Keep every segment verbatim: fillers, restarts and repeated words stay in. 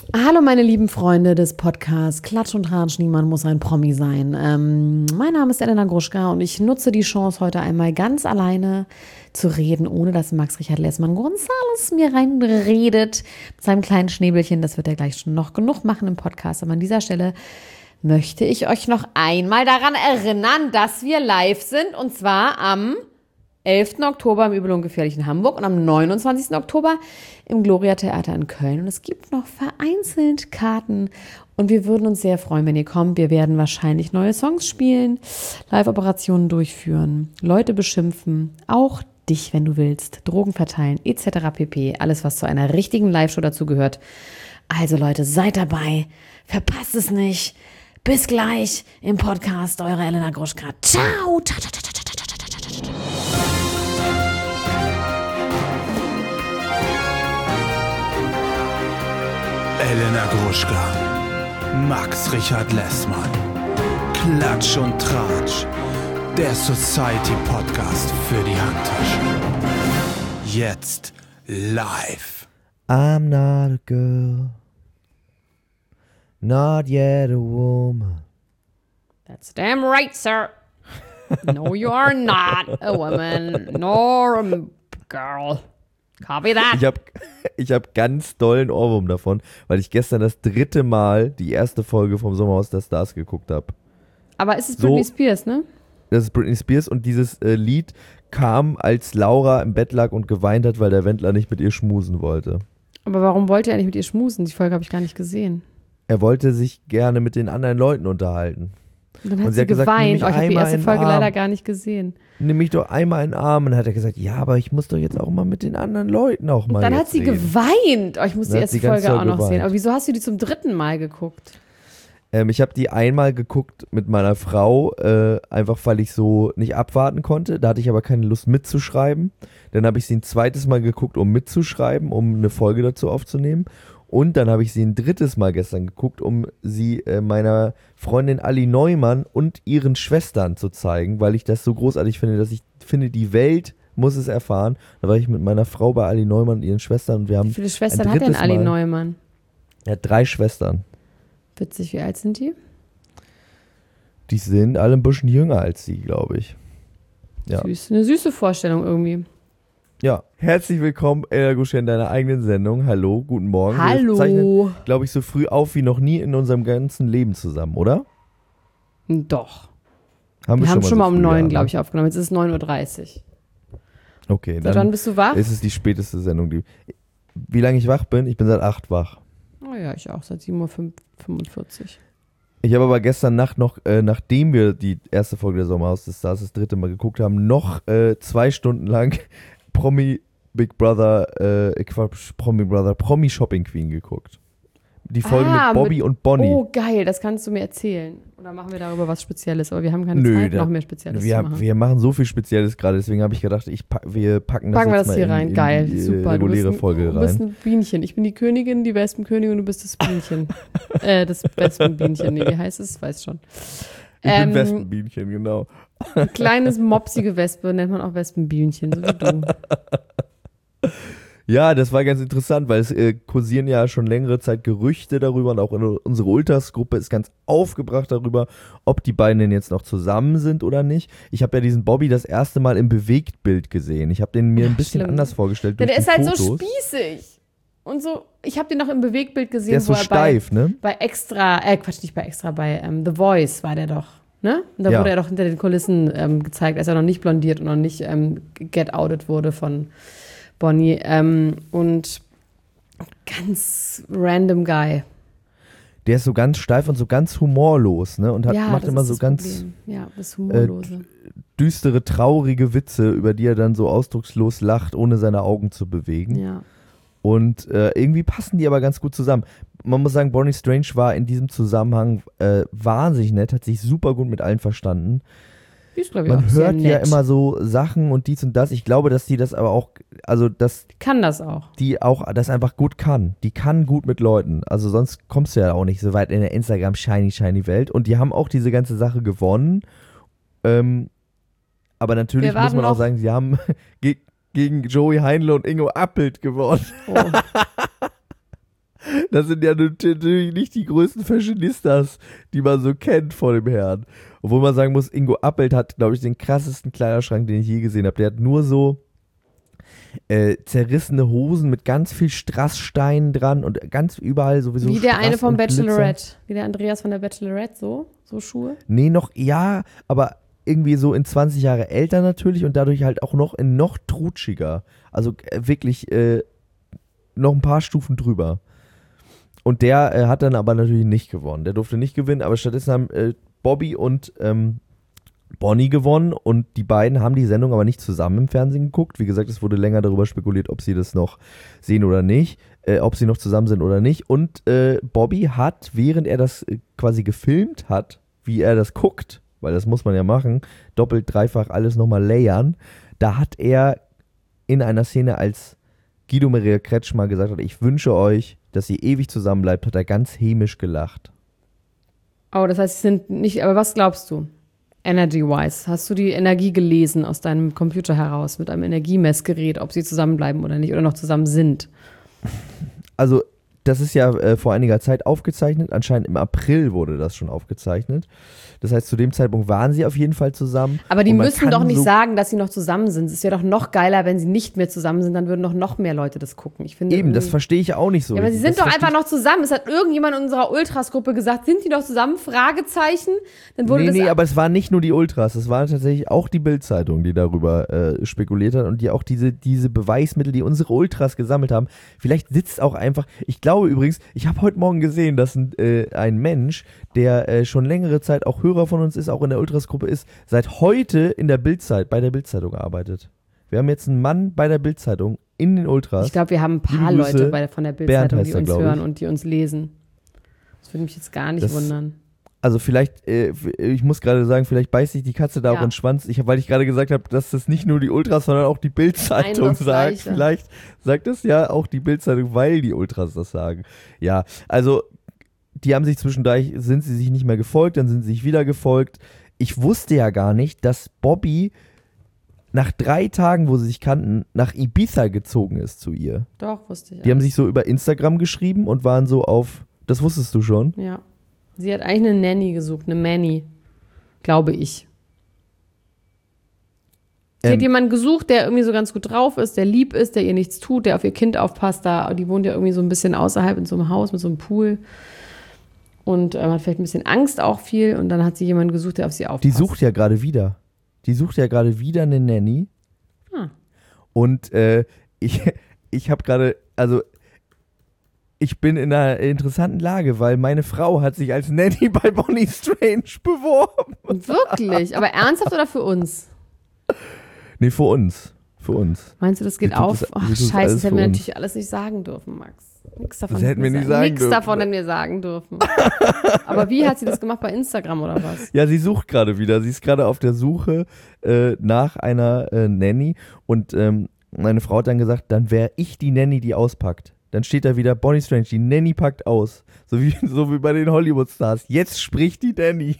Hallo meine lieben Freunde des Podcasts Klatsch und Tratsch, niemand muss ein Promi sein. Ähm, mein Name ist Elena Gruschka und ich nutze die Chance, heute einmal ganz alleine zu reden, ohne dass Max Richard Lessmann Gonzales mir reinredet mit seinem kleinen Schnäbelchen. Das wird er gleich schon noch genug machen im Podcast. Aber an dieser Stelle möchte ich euch noch einmal daran erinnern, dass wir live sind, und zwar am elften Oktober im Übel und Gefährlich in Hamburg und am neunundzwanzigsten Oktober im Gloria Theater in Köln. Und es gibt noch vereinzelt Karten und wir würden uns sehr freuen, wenn ihr kommt. Wir werden wahrscheinlich neue Songs spielen, Live-Operationen durchführen, Leute beschimpfen, auch dich, wenn du willst, Drogen verteilen et cetera pp. Alles, was zu einer richtigen Live-Show dazu gehört. Also Leute, seid dabei, verpasst es nicht. Bis gleich im Podcast, eure Elena Gruschka. Ciao! Ciao, ciao, ciao, ciao, ciao, ciao, ciao, ciao, ciao. Elena Gruschka, Max Richard Lessmann, Klatsch und Tratsch, der Society-Podcast für die Handtasche. Jetzt live. I'm not a girl, not yet a woman. That's damn right, sir. No, you are not a woman, nor a girl. Copy that. Ich habe ich hab ganz dollen Ohrwurm davon, weil ich gestern das dritte Mal die erste Folge vom Sommerhaus der Stars geguckt habe. Aber ist es Britney So, Spears, ne? Das ist Britney Spears und dieses äh, Lied kam, als Laura im Bett lag und geweint hat, weil der Wendler nicht mit ihr schmusen wollte. Aber warum wollte er nicht mit ihr schmusen? Die Folge habe ich gar nicht gesehen. Er wollte sich gerne mit den anderen Leuten unterhalten. Und dann hat Und sie, sie hat gesagt, nimm geweint. mich Oh, ich habe die einmal erste in den Folge Arm. leider gar nicht gesehen. Nimm mich doch einmal in den Arm. Und dann hat er gesagt, ja, aber ich muss doch jetzt auch mal mit den anderen Leuten auch mal Dann jetzt hat sie reden. geweint. Oh, ich muss Dann die hat sie erste ganz Folge auch doll noch sehen. geweint. Aber wieso hast du die zum dritten Mal geguckt? Ähm, ich habe die einmal geguckt mit meiner Frau, äh, einfach weil ich so nicht abwarten konnte. Da hatte ich aber keine Lust mitzuschreiben. Dann habe ich sie ein zweites Mal geguckt, um mitzuschreiben, um eine Folge dazu aufzunehmen. Und dann habe ich sie ein drittes Mal gestern geguckt, um sie äh, meiner Freundin Ali Neumann und ihren Schwestern zu zeigen, weil ich das so großartig finde, dass ich finde, die Welt muss es erfahren. Da war ich mit meiner Frau bei Ali Neumann und ihren Schwestern und wir haben Wie viele Schwestern ein hat denn drittes Ali Mal- Neumann? Er hat drei Schwestern. Witzig, wie alt sind die? Die sind alle ein bisschen jünger als sie, glaube ich. Ja. Süß. Eine süße Vorstellung irgendwie. Ja, herzlich willkommen, Elena Gruschka, in deiner eigenen Sendung. Hallo, guten Morgen. Wir Hallo. zeichnen, glaube ich, so früh auf wie noch nie in unserem ganzen Leben zusammen, oder? Doch. Haben Wir haben schon mal so um früh, neun, ja, glaube ne? ich, aufgenommen. Jetzt ist es neun Uhr dreißig. Okay, Seit wann dann bist du wach? ist es die späteste Sendung. Die, wie lange ich wach bin? Ich bin seit acht wach. Oh ja, ich auch, seit sieben Uhr fünfundvierzig. Ich habe aber gestern Nacht noch, äh, nachdem wir die erste Folge der Sommerhaus des Stars das dritte Mal geguckt haben, noch äh, zwei Stunden lang Promi Big Brother, äh, Quatsch, Promi Brother, Promi Shopping Queen geguckt. Die Folge Ah, mit Bobby mit- und Bonnie. Oh, geil, das kannst du mir erzählen. Oder machen wir darüber was Spezielles? Aber wir haben keine Nö, Zeit, da- noch mehr Spezielles wir, zu machen. wir machen so viel Spezielles gerade, deswegen habe ich gedacht, ich pack, wir packen das Packen wir jetzt das mal hier in, rein. in Geil, die äh, super. Du reguläre bist, ein, Folge du bist rein. ein Bienchen. Ich bin die Königin, die Wespenkönigin und du bist das Bienchen. äh, das Wespenbienchen. Nee, wie heißt es? Weiß schon. Ich Ähm, bin Wespenbienchen, genau. Ein kleines, mopsige Wespe nennt man auch Wespenbienchen, so wie du. Ja, das war ganz interessant, weil es äh, kursieren ja schon längere Zeit Gerüchte darüber und auch in, unsere Ultras-Gruppe ist ganz aufgebracht darüber, ob die beiden denn jetzt noch zusammen sind oder nicht. Ich habe ja diesen Bobby das erste Mal im Bewegtbild gesehen. Ich habe den mir ein Ach, bisschen schlimm. anders vorgestellt. Ja, durch der die ist halt Fotos. so spießig. Und so, ich habe den noch im Bewegtbild gesehen, Der ist wo so er steif, bei, ne? bei Extra, äh, Quatsch, nicht bei Extra, bei ähm, The Voice war der doch, ne? Und da Ja. wurde er doch hinter den Kulissen ähm, gezeigt, als er noch nicht blondiert und noch nicht ähm, get-outed wurde von Bonnie. Ähm, und ganz random Guy. Der ist so ganz steif und so ganz humorlos, ne? Und hat, Ja, macht das immer ist so das ganz Problem. Ja, das Humorlose. düstere, traurige Witze, über die er dann so ausdruckslos lacht, ohne seine Augen zu bewegen. Ja. Und äh, irgendwie passen die aber ganz gut zusammen. Man muss sagen, Bonnie Strange war in diesem Zusammenhang äh, wahnsinnig nett, hat sich super gut mit allen verstanden. Die ist, glaube ich, Man auch sehr hört nett. ja immer so Sachen und dies und das. Ich glaube, dass die das aber auch, also dass Kann das auch. die auch das einfach gut kann. Die kann gut mit Leuten. Also sonst kommst du ja auch nicht so weit in der Instagram shiny shiny Welt. Und die haben auch diese ganze Sache gewonnen. Ähm, aber natürlich Wir muss warten man auch noch. sagen, sie haben ge gegen Joey Heinle und Ingo Appelt gewonnen. Oh. Das sind ja natürlich nicht die größten Fashionistas, die man so kennt vor dem Herrn. Obwohl man sagen muss, Ingo Appelt hat, glaube ich, den krassesten Kleiderschrank, den ich je gesehen habe. Der hat nur so äh, zerrissene Hosen mit ganz viel Strasssteinen dran und ganz überall sowieso Wie der Strass eine vom und Glitzer. Bachelorette. Wie der Andreas von der Bachelorette, so? So Schuhe? Nee, noch, ja, aber irgendwie so in zwanzig Jahre älter natürlich und dadurch halt auch noch in noch trutschiger. Also äh, wirklich äh, noch ein paar Stufen drüber. Und der äh, hat dann aber natürlich nicht gewonnen. Der durfte nicht gewinnen, aber stattdessen haben äh, Bobby und ähm, Bonnie gewonnen und die beiden haben die Sendung aber nicht zusammen im Fernsehen geguckt. Wie gesagt, es wurde länger darüber spekuliert, ob sie das noch sehen oder nicht, äh, ob sie noch zusammen sind oder nicht. Und äh, Bobby hat, während er das äh, quasi gefilmt hat, wie er das guckt, weil das muss man ja machen, doppelt, dreifach alles nochmal layern, da hat er in einer Szene, als Guido Maria Kretschmer gesagt hat, ich wünsche euch, dass ihr ewig zusammen bleibt, hat er ganz hämisch gelacht. Oh, das heißt, sie sind nicht, aber was glaubst du? Energy-wise, hast du die Energie gelesen aus deinem Computer heraus mit einem Energiemessgerät, ob sie zusammenbleiben oder nicht oder noch zusammen sind? Also, das ist ja äh, vor einiger Zeit aufgezeichnet. Anscheinend im April wurde das schon aufgezeichnet. Das heißt, zu dem Zeitpunkt waren sie auf jeden Fall zusammen. Aber die müssen kann doch nicht so sagen, dass sie noch zusammen sind. Es wäre doch noch geiler, wenn sie nicht mehr zusammen sind. Dann würden doch noch mehr Leute das gucken. Ich finde Eben, das verstehe ich auch nicht so. Ja, aber sie sind das doch einfach noch zusammen. Es hat irgendjemand in unserer Ultras-Gruppe gesagt, sind die noch zusammen? Fragezeichen. Dann wurde nee, das nee, aber es waren nicht nur die Ultras. Es war tatsächlich auch die Bild-Zeitung, die darüber äh, spekuliert hat und die auch diese, diese Beweismittel, die unsere Ultras gesammelt haben. Vielleicht sitzt auch einfach, ich glaube übrigens, ich habe heute Morgen gesehen, dass ein, äh, ein Mensch, der äh, schon längere Zeit auch Hörer von uns ist, auch in der Ultras-Gruppe ist, seit heute in der Bildzeit, bei der Bild-Zeitung arbeitet. Wir haben jetzt einen Mann bei der Bild-Zeitung in den Ultras. Ich glaube, wir haben ein paar Liebe Grüße, Leute bei, von der Bild-Zeitung, die er, uns glaub hören ich. und die uns lesen. Das würde mich jetzt gar nicht Das- wundern. Also vielleicht, äh, ich muss gerade sagen, vielleicht beißt sich die Katze da Ja. auch in den Schwanz, ich, weil ich gerade gesagt habe, dass das nicht nur die Ultras, sondern auch die Bild-Zeitung Ein und das sagt. Gleiche. Vielleicht sagt das ja auch die Bild-Zeitung, weil die Ultras das sagen. Ja, also die haben sich zwischendurch, sind sie sich nicht mehr gefolgt, dann sind sie sich wieder gefolgt. Ich wusste ja gar nicht, dass Bobby nach drei Tagen, wo sie sich kannten, nach Ibiza gezogen ist zu ihr. Doch, wusste ich. Die haben sich so über Instagram geschrieben und waren so auf, das wusstest du schon? Ja. Sie hat eigentlich eine Nanny gesucht, eine Manny, glaube ich. Sie Ähm, hat jemanden gesucht, der irgendwie so ganz gut drauf ist, der lieb ist, der ihr nichts tut, der auf ihr Kind aufpasst. Da, die wohnt ja irgendwie so ein bisschen außerhalb in so einem Haus mit so einem Pool. Und ähm, hat vielleicht ein bisschen Angst auch viel. Und dann hat sie jemanden gesucht, der auf sie aufpasst. Die sucht ja gerade wieder. Die sucht ja gerade wieder eine Nanny. Ah. Und äh, ich, ich habe gerade, also ich bin in einer interessanten Lage, weil meine Frau hat sich als Nanny bei Bonnie Strange beworben. Wirklich? Aber ernsthaft oder für uns? Nee, für uns. Für uns. Meinst du, das geht Sie tut auf? das- Ach, sie tut das scheiße, alles das hätten für wir uns. natürlich alles nicht sagen dürfen, Max. Nix davon Das hätten wir nicht sagen Nix dürfen. davon hätten wir sagen dürfen. Aber wie hat sie das gemacht, bei Instagram oder was? Ja, sie sucht gerade wieder. Sie ist gerade auf der Suche äh, nach einer äh, Nanny. Und ähm, meine Frau hat dann gesagt, dann wäre ich die Nanny, die auspackt. Dann steht da wieder Bonnie Strange, die Nanny packt aus. So wie, so wie bei den Hollywood-Stars. Jetzt spricht die Nanny.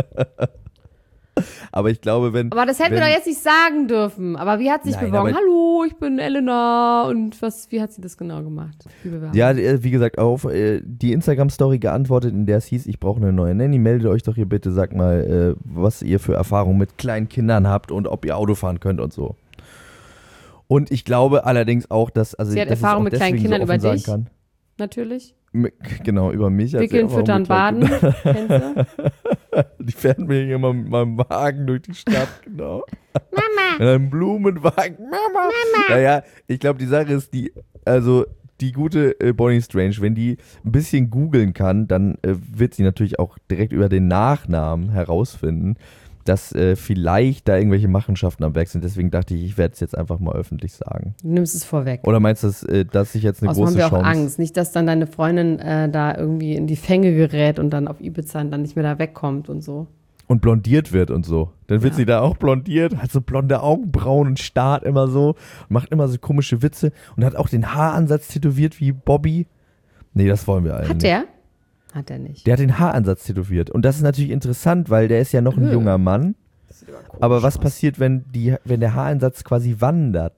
Aber ich glaube, wenn... Aber das hätten wir wenn, doch jetzt nicht sagen dürfen. Aber wie hat sie sich Nein, beworben? aber- Hallo, ich bin Elena. Und was, wie hat sie das genau gemacht? Die Bewerbung. Ja, äh, wie gesagt, auf äh, die Instagram-Story geantwortet, in der es hieß, ich brauche eine neue Nanny. Meldet euch doch hier bitte, sagt mal, äh, was ihr für Erfahrungen mit kleinen Kindern habt und ob ihr Auto fahren könnt und so. Und ich glaube allerdings auch, dass... Also, Sie hat dass es Erfahrung auch mit kleinen deswegen Kindern so über offen sein dich? Kann. Natürlich. M- Genau, über mich. hat sie Wickeln, Erfahrung füttern, mit kleinen baden. Kennst du? Kindern. Die fährt mir hier immer mit meinem Wagen durch die Stadt, genau. Mama. In einem Blumenwagen. Mama. Mama. Naja, ich glaube, die Sache ist, die, also die gute äh, Bonnie Strange, wenn die ein bisschen googeln kann, dann äh, wird sie natürlich auch direkt über den Nachnamen herausfinden, dass äh, vielleicht da irgendwelche Machenschaften am Werk sind. Deswegen dachte ich, ich werde es jetzt einfach mal öffentlich sagen. Du nimmst es vorweg. Oder meinst du, dass, äh, dass ich jetzt eine Außerdem haben große wir auch Chance... Angst. Nicht, dass dann deine Freundin äh, da irgendwie in die Fänge gerät und dann auf Ibiza dann nicht mehr da wegkommt und so. Und blondiert wird und so. Dann wird Ja. sie da auch blondiert, hat so blonde Augenbrauen und starrt immer so, macht immer so komische Witze und hat auch den Haaransatz tätowiert wie Bobby. Nee, das wollen wir alle Hat nicht. der? Hat er nicht. Der hat den Haaransatz tätowiert. Und das ist natürlich interessant, weil der ist ja noch ein Äh. junger Mann. Das sieht aber komisch Aber was aus. passiert, wenn, die, wenn der Haaransatz quasi wandert?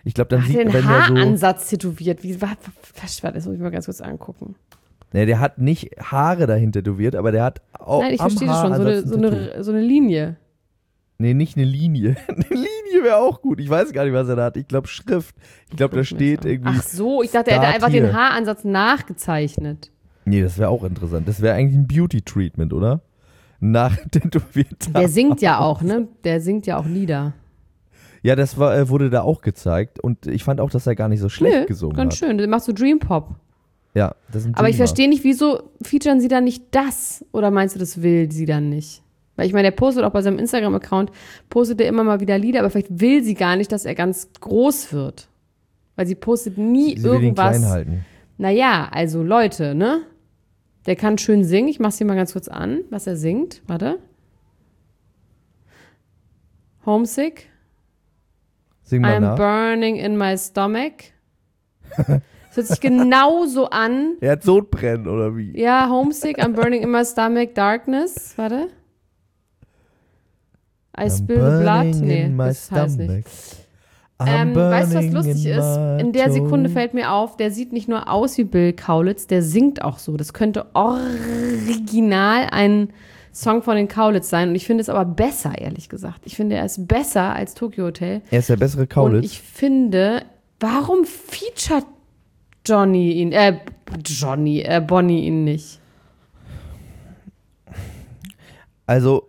Ich glaube, dann Hat sieht er man, den wenn der so... Haaransatz tätowiert? Wie war das? Das muss ich mal ganz kurz angucken. Ne, der hat nicht Haare dahinter tätowiert, aber der hat auch Nein, ich am verstehe das schon. So eine, Haaransatz so, ein Tattoo. eine, so eine Linie. Nee, nicht eine Linie. Eine Linie wäre auch gut. Ich weiß gar nicht, was er da hat. Ich glaube Schrift. Ich glaube, da steht irgendwie... Ach so, ich dachte, er hätte Start einfach hier. den Haaransatz nachgezeichnet. Nee, das wäre auch interessant. Das wäre eigentlich ein Beauty-Treatment, oder? Nach tätowiert. Der singt ja auch, ne? Der singt ja auch Lieder. Ja, das war, äh, wurde da auch gezeigt. Und ich fand auch, dass er gar nicht so schlecht Nö, gesungen ganz hat. schön. Der macht so Dream Pop. Ja, das ist ein Aber ich Thema. verstehe nicht, wieso featuren sie dann nicht das? Oder meinst du, das will sie dann nicht? Weil ich meine, der postet auch bei seinem Instagram-Account, postet er immer mal wieder Lieder, aber vielleicht will sie gar nicht, dass er ganz groß wird. Weil sie postet nie Sie will ihn irgendwas. klein halten. Naja, also Leute, ne? Der kann schön singen. Ich mach's dir mal ganz kurz an, was er singt. Warte. Homesick. Sing mal I'm nach. burning in my stomach. Das hört sich genauso an. Er hat Sodbrennen, oder wie? Ja, Homesick, I'm burning in my stomach, Darkness. Warte. I I'm spill the blood. burning Nee, in my das heißt nicht. stomach. I'm Ähm, weißt du, was burning lustig in ist? my In der Sekunde toe. fällt mir auf, der sieht nicht nur aus wie Bill Kaulitz, der singt auch so. Das könnte original ein Song von den Kaulitz sein. Und ich finde es aber besser, ehrlich gesagt. Ich finde, er ist besser als Tokyo Hotel. Er ist der bessere Und Kaulitz. ich finde, warum featuret Johnny ihn, äh, Johnny, äh, Bonnie ihn nicht? Also,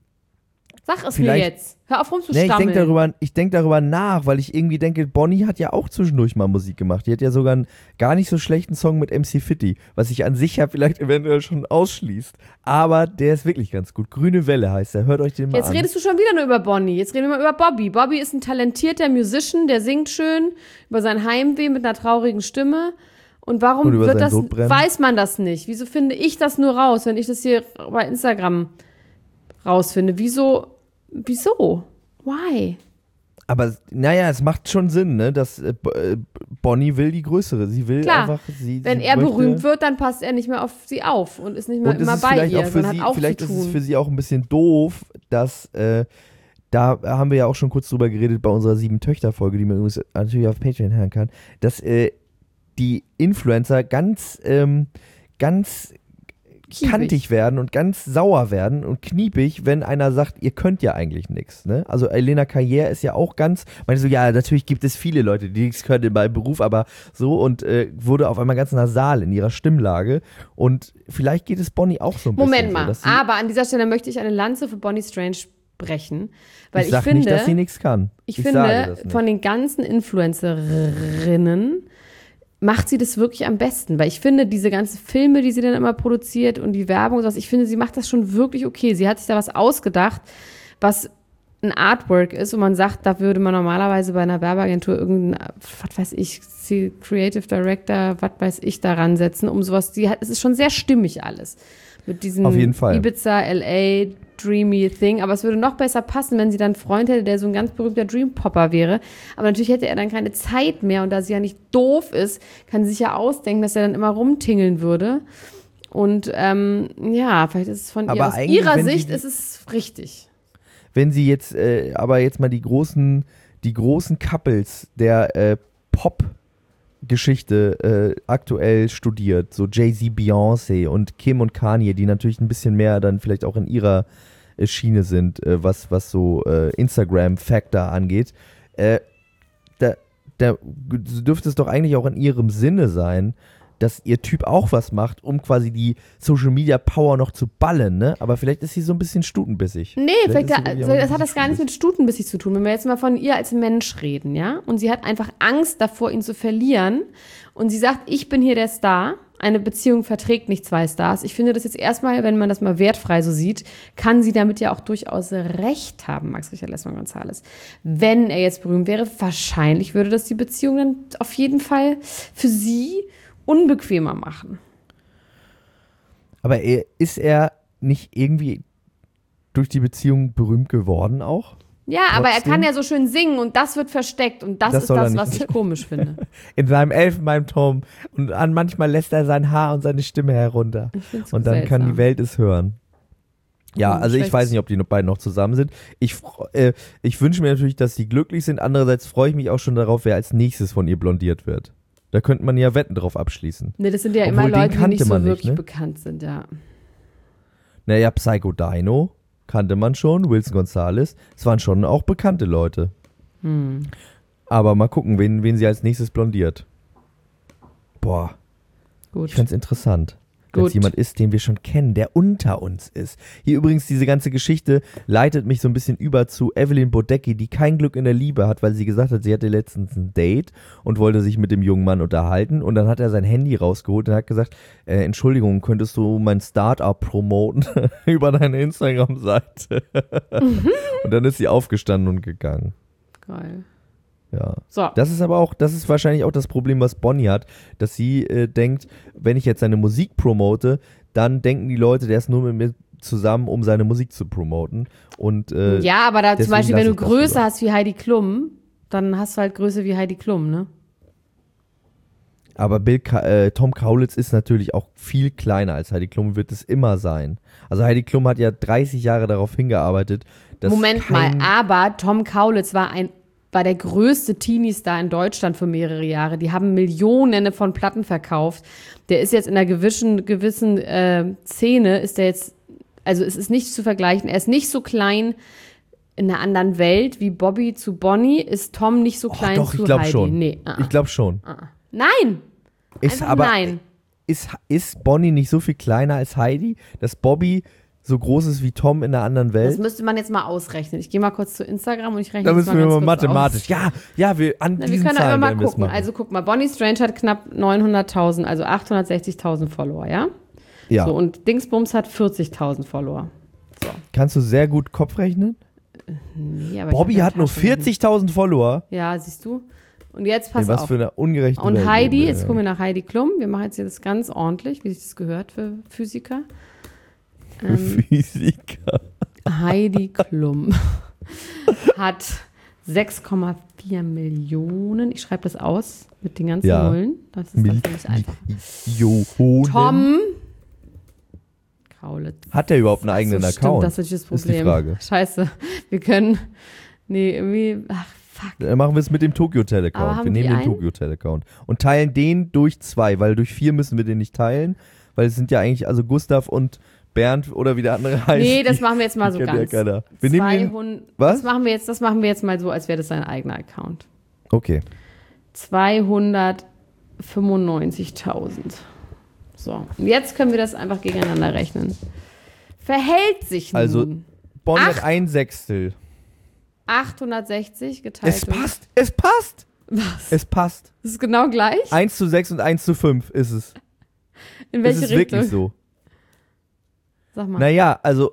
Sag es Vielleicht- mir jetzt. Hör auf nee, ich rumzustammeln. denke darüber, ich denk darüber nach, weil ich irgendwie denke, Bonnie hat ja auch zwischendurch mal Musik gemacht. Die hat ja sogar einen gar nicht so schlechten Song mit M C Fitti, was sich an sich ja vielleicht eventuell schon ausschließt. Aber der ist wirklich ganz gut. Grüne Welle heißt er. Hört euch den mal Jetzt an. redest du schon wieder nur über Bonnie. Jetzt reden wir mal über Bobby. Bobby ist ein talentierter Musician, der singt schön über sein Heimweh mit einer traurigen Stimme. Und warum Und über wird sein das, Sodbrennen. weiß man das nicht? Wieso finde ich das nur raus, wenn ich das hier bei Instagram rausfinde? Wieso, wieso? Why? Aber naja, es macht schon Sinn, ne? Dass äh, B- äh, Bonnie will die größere. Sie will Klar, einfach. Sie, Wenn sie er möchte, berühmt wird, dann passt er nicht mehr auf sie auf und ist nicht mehr und es immer ist bei vielleicht ihr, auch für sondern sie, hat auch vielleicht zu ist es tun. für sie auch ein bisschen doof, dass äh, da haben wir ja auch schon kurz drüber geredet bei unserer sieben Töchter Folge, die man übrigens natürlich auf Patreon hören kann, dass äh, die Influencer ganz ähm, ganz Kiebig. kantig werden und ganz sauer werden und kniepig, wenn einer sagt, ihr könnt ja eigentlich nichts. Ne? Also Elena Carrière ist ja auch ganz, meinte so, ja, natürlich gibt es viele Leute, die nichts können in meinem Beruf, aber so und äh, wurde auf einmal ganz nasal in ihrer Stimmlage und vielleicht geht es Bonnie auch so ein Moment bisschen mal, so, dass sie, aber an dieser Stelle möchte ich eine Lanze für Bonnie Strange brechen, weil ich ich, sag finde, nicht, dass sie nichts kann. ich, Ich finde, sage das nicht. von den ganzen Influencerinnen macht sie das wirklich am besten, weil ich finde, diese ganzen Filme, die sie dann immer produziert und die Werbung und sowas, ich finde, sie macht das schon wirklich okay. Sie hat sich da was ausgedacht, was ein Artwork ist und man sagt, da würde man normalerweise bei einer Werbeagentur irgendein, was weiß ich, Creative Director, was weiß ich, daran setzen, um sowas, die hat, es ist schon sehr stimmig alles. Mit diesem Auf jeden Fall. Ibiza, L A, dreamy Thing, aber es würde noch besser passen, wenn sie dann einen Freund hätte, der so ein ganz berühmter Dream-Popper wäre, aber natürlich hätte er dann keine Zeit mehr und da sie ja nicht doof ist, kann sie sich ja ausdenken, dass er dann immer rumtingeln würde und ähm, ja, vielleicht ist es von Aber ihr, aus eigentlich, ihrer wenn sie Sicht die- ist es richtig. Wenn sie jetzt, äh, aber jetzt mal die großen, die großen Couples der äh, Pop-Geschichte äh, aktuell studiert, so Jay-Z, Beyoncé und Kim und Kanye, die natürlich ein bisschen mehr dann vielleicht auch in ihrer äh, Schiene sind, äh, was, was so äh, Instagram-Factor angeht, äh, da, da dürfte es doch eigentlich auch in ihrem Sinne sein, dass ihr Typ auch was macht, um quasi die Social Media Power noch zu ballen, ne? Aber vielleicht ist sie so ein bisschen stutenbissig. Nee, vielleicht, ist sie da, wirklich auch also ein das hat bisschen das gar nichts mit Stutenbissig zu tun. Wenn wir jetzt mal von ihr als Mensch reden, ja, und sie hat einfach Angst davor, ihn zu verlieren und sie sagt, ich bin hier der Star, eine Beziehung verträgt nicht zwei Stars. Ich finde das jetzt erstmal, wenn man das mal wertfrei so sieht, kann sie damit ja auch durchaus recht haben, Max Richard Lessmann González. Wenn er jetzt berühmt wäre, wahrscheinlich würde das die Beziehung dann auf jeden Fall für sie unbequemer machen. Aber er, ist er nicht irgendwie durch die Beziehung berühmt geworden auch? Ja, aber er Trotzdem? kann ja so schön singen und das wird versteckt und das, Das ist soll er das, nicht. was ich komisch finde. In seinem Elfenbeinturm. Und an manchmal lässt er sein Haar und seine Stimme herunter. Ich find's Und dann seltsam. kann die Welt es hören. Ja, Hm, also ich schlecht. weiß nicht, ob die beiden noch zusammen sind. Ich, fr- äh, ich wünsche mir natürlich, dass sie glücklich sind. Andererseits freue ich mich auch schon darauf, wer als nächstes von ihr blondiert wird. Da könnte man ja Wetten drauf abschließen. Ne, das sind ja Obwohl, immer den Leute, die kannte nicht so man nicht, wirklich ne? bekannt sind, ja. Naja, Psycho Dino kannte man schon, Wilson Gonzalez. Das waren schon auch bekannte Leute. Hm. Aber mal gucken, wen, wen sie als nächstes blondiert. Boah, Gut. ich find's interessant. Wenn es Gut. jemand ist, den wir schon kennen, der unter uns ist. Hier übrigens, diese ganze Geschichte leitet mich so ein bisschen über zu Evelyn Bodecki, die kein Glück in der Liebe hat, weil sie gesagt hat, sie hatte letztens ein Date und wollte sich mit dem jungen Mann unterhalten. Und dann hat er sein Handy rausgeholt und hat gesagt, äh, Entschuldigung, könntest du mein Startup promoten über deine Instagram-Seite? Mhm. Und dann ist sie aufgestanden und gegangen. Geil. Ja. So. Das ist aber auch, das ist wahrscheinlich auch das Problem, was Bonnie hat, dass sie äh, denkt, wenn ich jetzt seine Musik promote, dann denken die Leute, der ist nur mit mir zusammen, um seine Musik zu promoten. Und, äh, Ja, aber da zum deswegen Beispiel, wenn lass du ich das Größe lieber. hast wie Heidi Klum, dann hast du halt Größe wie Heidi Klum, ne? Aber Bill Ka äh, Tom Kaulitz ist natürlich auch viel kleiner als Heidi Klum, wird es immer sein. Also Heidi Klum hat ja dreißig Jahre darauf hingearbeitet, dass Moment kein, mal, aber Tom Kaulitz war ein war der größte Teenie-Star in Deutschland für mehrere Jahre. Die haben Millionen von Platten verkauft. Der ist jetzt in einer gewissen, gewissen äh, Szene, ist der jetzt, also es ist nicht zu vergleichen. Er ist nicht so klein in einer anderen Welt wie Bobby zu Bonnie. Ist Tom nicht so Oh, klein doch, zu ich glaube Heidi? schon. Nee, uh -uh. Ich glaube schon. Uh -uh. Nein! Ist Einfach aber nein. Ist, ist Bonnie nicht so viel kleiner als Heidi, dass Bobby so groß ist wie Tom in einer anderen Das Welt? müsste man jetzt mal ausrechnen. Ich gehe mal kurz zu Instagram und ich rechne Da das müssen mal wir ganz mal kurz aus. mathematisch. Ja, ja, wir an Na, wir diesen können aber Zahlen mal werden wir es gucken. machen. Also guck mal, Bonnie Strange hat knapp neunhunderttausend, also achthundertsechzigtausend Follower, ja? ja. So, und Dingsbums hat vierzigtausend Follower. So. Kannst du sehr gut Kopf rechnen? Nee, aber Bobby ich hab hat nur ja Taschenrechner. vierzigtausend Follower. Ja, siehst du? Und jetzt pass Nee, was auf. für eine ungerechte Und Welt Heidi, leben wir, jetzt ja. gucken wir nach Heidi Klum. Wir machen jetzt hier das ganz ordentlich, wie sich das gehört für Physiker. Ähm, Physiker. Heidi Klum hat sechs Komma vier Millionen. Ich schreibe das aus mit den ganzen Ja. Nullen. Das ist dann für mich einfach. Millionen. Tom Kaulitz. Hat der überhaupt einen eigenen so, Account? Stimmt, das ist das Ist die Problem. Frage. Scheiße. Wir können. Nee, irgendwie. Ach, fuck. Dann machen wir es mit dem Tokyo Hotel Aber Account. haben Wir die nehmen den einen? Tokyo Hotel Account und teilen den durch zwei, weil durch vier müssen wir den nicht teilen, weil es sind ja eigentlich also Gustav und Bernd oder wie der andere heißt. Nee, das die- machen wir jetzt mal die so kennt ja ganz. keiner. Wir nehmen den, zweihundert was? Das machen wir jetzt, das machen wir jetzt mal so, als wäre das sein eigener Account. okay. zweihundertfünfundneunzigtausend. So, und jetzt können wir das einfach gegeneinander rechnen. Verhält sich nun Also Bonnie Acht. hat ein Sechstel. achthundertsechzig geteilt Es durch- passt, es passt. Was? Es passt. Das ist genau gleich? eins zu sechs und eins zu fünf ist es. In Es welche ist Richtung? wirklich so. Sag mal. Naja, also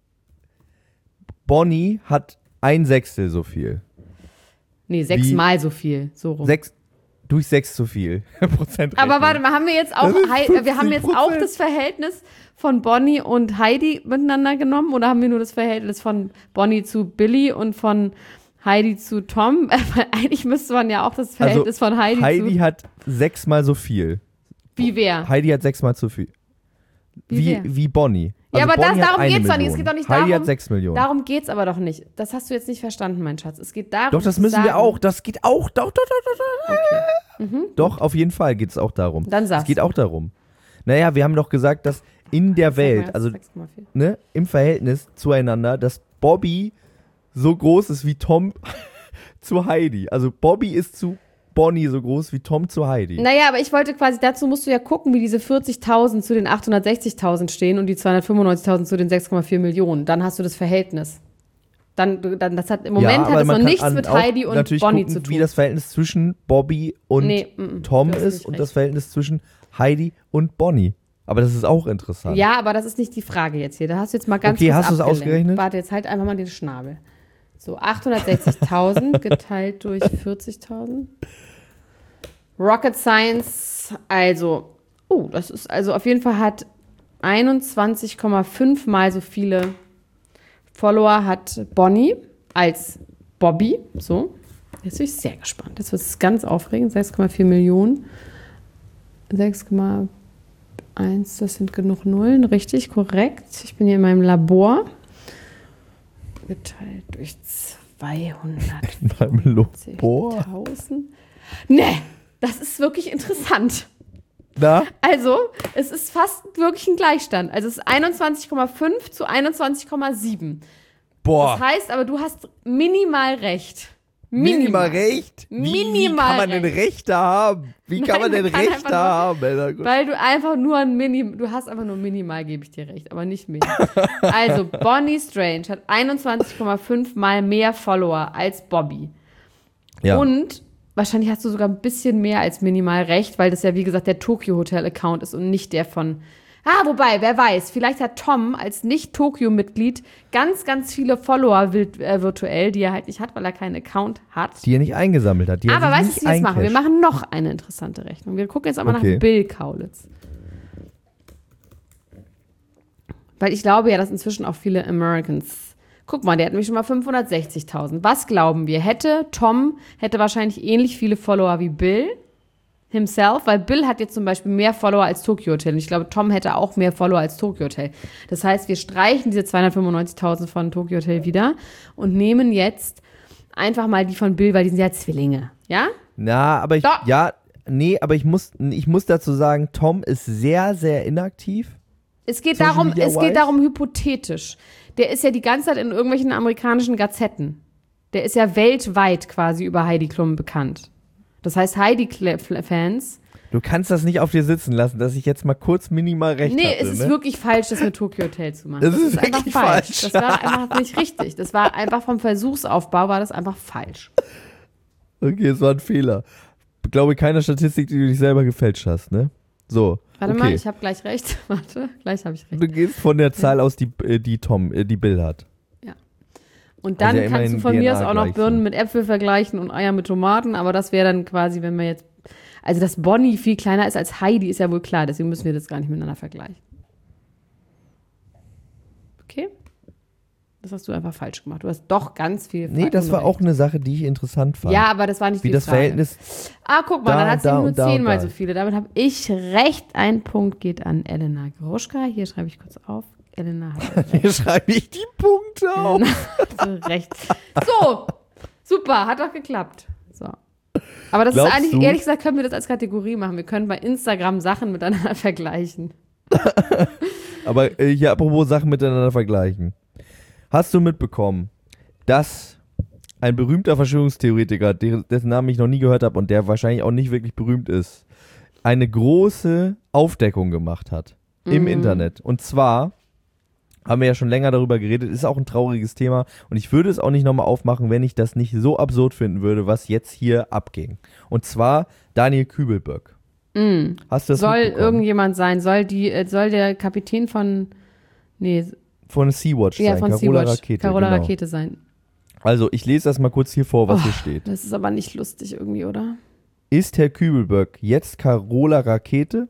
Bonnie hat ein Sechstel so viel. Nee, sechsmal so viel. So rum. Sechs, durch sechs zu viel. Prozent Aber warte mal, haben wir jetzt auch, Das ist Hei- wir haben jetzt auch fünfzig das Verhältnis von Bonnie und Heidi miteinander genommen oder haben wir nur das Verhältnis von Bonnie zu Billy und von Heidi zu Tom? Weil eigentlich müsste man ja auch das Verhältnis von Heidi, Heidi zu hat sechsmal so viel. wie wer? Heidi hat sechsmal zu viel. Wie Wie, wer? wie Bonnie. Ja, Also aber das- Bonnie hat darum eine geht's doch nicht. Es Million. geht doch nicht Heidi darum- hat sechs Millionen. Darum geht's aber doch nicht. Das hast du jetzt nicht verstanden, mein Schatz. Es geht darum, Doch, das zu müssen wir sagen- auch. Das geht auch. Doch, doch, doch, doch. Doch, Mhm. doch auf jeden Fall geht es auch darum. Dann sag's. Es geht auch darum. Naja, wir haben doch gesagt, dass in der Sag mal Welt, jetzt also sechs Komma vier. ne, im Verhältnis zueinander, dass Bobby so groß ist wie Tom zu Heidi. Also Bobby ist zu Bonnie so groß wie Tom zu Heidi. Naja, aber ich wollte quasi, dazu musst du ja gucken, wie diese vierzigtausend zu den achthundertsechzigtausend stehen und die zweihundertfünfundneunzigtausend zu den sechs Komma vier Millionen. Dann hast du das Verhältnis. Dann, dann das hat im Moment aber hat es noch man kann nichts an- mit auch Heidi und natürlich Bonnie gucken, zu tun. wie das Verhältnis zwischen Bobby und Nee, mm, mm, Tom du hast ist nicht und recht. das Verhältnis zwischen Heidi und Bonnie. Aber das ist auch interessant. Ja, aber das ist nicht die Frage jetzt hier. Da hast du jetzt mal ganz Okay, kurz hast du es abgelenkt. ausgerechnet? Warte, jetzt halt einfach mal den Schnabel. So, achthundertsechzigtausend geteilt durch vierzigtausend. Rocket Science, also, oh, das ist, also auf jeden Fall hat einundzwanzig Komma fünf mal so viele Follower hat Bonnie als Bobby. So, jetzt bin ich sehr gespannt. Das wird ganz aufregend. sechs Komma vier Millionen. sechs, eins, das sind genug Nullen, richtig, korrekt. Ich bin hier in meinem Labor. Geteilt durch zweihundertfünfzigtausend. Nee, das ist wirklich interessant. Na? Also, es ist fast wirklich ein Gleichstand. Also, es ist einundzwanzig Komma fünf zu einundzwanzig Komma sieben. Boah. Das heißt aber, du hast minimal recht. Minimal, minimal recht? Wie, minimal wie kann man recht. denn Rechte haben? Wie kann Nein, man denn man kann Rechte nur, haben? Alter? Weil du einfach nur ein Mini, du hast einfach nur minimal, gebe ich dir recht, aber nicht mehr. Also, Bonnie Strange hat einundzwanzig Komma fünf mal mehr Follower als Bobby. Ja. Und wahrscheinlich hast du sogar ein bisschen mehr als minimal recht, weil das ja, wie gesagt, der Tokyo Hotel Account ist und nicht der von... Ah, wobei, wer weiß, vielleicht hat Tom als Nicht-Tokyo-Mitglied ganz, ganz viele Follower wild, äh, virtuell, die er halt nicht hat, weil er keinen Account hat. Die er nicht eingesammelt hat. Die aber weißt du, was wir jetzt machen? Wir machen noch eine interessante Rechnung. Wir gucken jetzt aber okay. nach Bill Kaulitz. Weil ich glaube ja, dass inzwischen auch viele Americans... Guck mal, der hat nämlich schon mal fünfhundertsechzigtausend. Was glauben wir? Hätte Tom, hätte wahrscheinlich ähnlich viele Follower wie Bill himself, weil Bill hat jetzt zum Beispiel mehr Follower als Tokyo Hotel. Und ich glaube, Tom hätte auch mehr Follower als Tokyo Hotel. Das heißt, wir streichen diese zweihundertfünfundneunzigtausend von Tokyo Hotel wieder und nehmen jetzt einfach mal die von Bill, weil die sind ja Zwillinge. Ja? Na, aber ich, Doch. ja, nee, aber ich muss, ich muss dazu sagen, Tom ist sehr, sehr inaktiv. Es geht Social darum, Media es wise? geht darum hypothetisch. Der ist ja die ganze Zeit in irgendwelchen amerikanischen Gazetten. Der ist ja weltweit quasi über Heidi Klum bekannt. Das heißt, Heidi-Fans. Du kannst das nicht auf dir sitzen lassen, dass ich jetzt mal kurz minimal recht Nee, hatte. es ist ne? wirklich falsch, das mit Tokyo Hotel zu machen. Das Das, ist ist einfach wirklich falsch. falsch. Das war einfach nicht richtig. Das war einfach vom Versuchsaufbau war das einfach falsch. Okay, es war ein Fehler. Ich glaube, keine Statistik, die du dich selber gefälscht hast, ne? So. Warte okay. mal, ich habe gleich recht. Warte, gleich habe ich recht. Du gehst von der Zahl aus, die, äh, die Tom, äh, die Bill hat. Und dann Also ja kannst du immerhin von mir aus D N A auch noch gleich Birnen sind. mit Äpfel vergleichen und Eier mit Tomaten, aber das wäre dann quasi, wenn wir jetzt, also dass Bonnie viel kleiner ist als Heidi, ist ja wohl klar, deswegen müssen wir das gar nicht miteinander vergleichen. Okay? Das hast du einfach falsch gemacht. Du hast doch ganz viel Nee, das war unrecht. auch eine Sache, die ich interessant fand. Ja, aber das war nicht Wie die das Frage. Verhältnis. Ah, guck mal, da dann hat und sie da nur und da und zehnmal da. so viele. Damit habe ich recht. Ein Punkt geht an Elena Gruschka. Hier schreibe ich kurz auf. Elena hat recht. Hier schreibe ich die Punkte auf. Elena hat recht. So, super, hat doch geklappt. So. Aber das Glaubst ist eigentlich, du? ehrlich gesagt, können wir das als Kategorie machen. Wir können bei Instagram Sachen miteinander vergleichen. Aber äh, hier apropos Sachen miteinander vergleichen. Hast du mitbekommen, dass ein berühmter Verschwörungstheoretiker, der- dessen Namen ich noch nie gehört habe und der wahrscheinlich auch nicht wirklich berühmt ist, eine große Aufdeckung gemacht hat im Mhm. Internet. Und zwar haben wir ja schon länger darüber geredet, ist auch ein trauriges Thema und ich würde es auch nicht nochmal aufmachen, wenn ich das nicht so absurd finden würde, was jetzt hier abging. Und zwar Daniel Kübelböck. Mhm. Hast du das Soll mitbekommen? irgendjemand sein? Soll, die, äh, soll der Kapitän von, nee, Von Sea-Watch ja, sein, von Carola Sea-Watch, Rakete. Carola genau. Rakete sein. Also, ich lese das mal kurz hier vor, was Oh. hier steht. Das ist aber nicht lustig irgendwie, oder? Ist Herr Kübelböck jetzt Carola Rakete?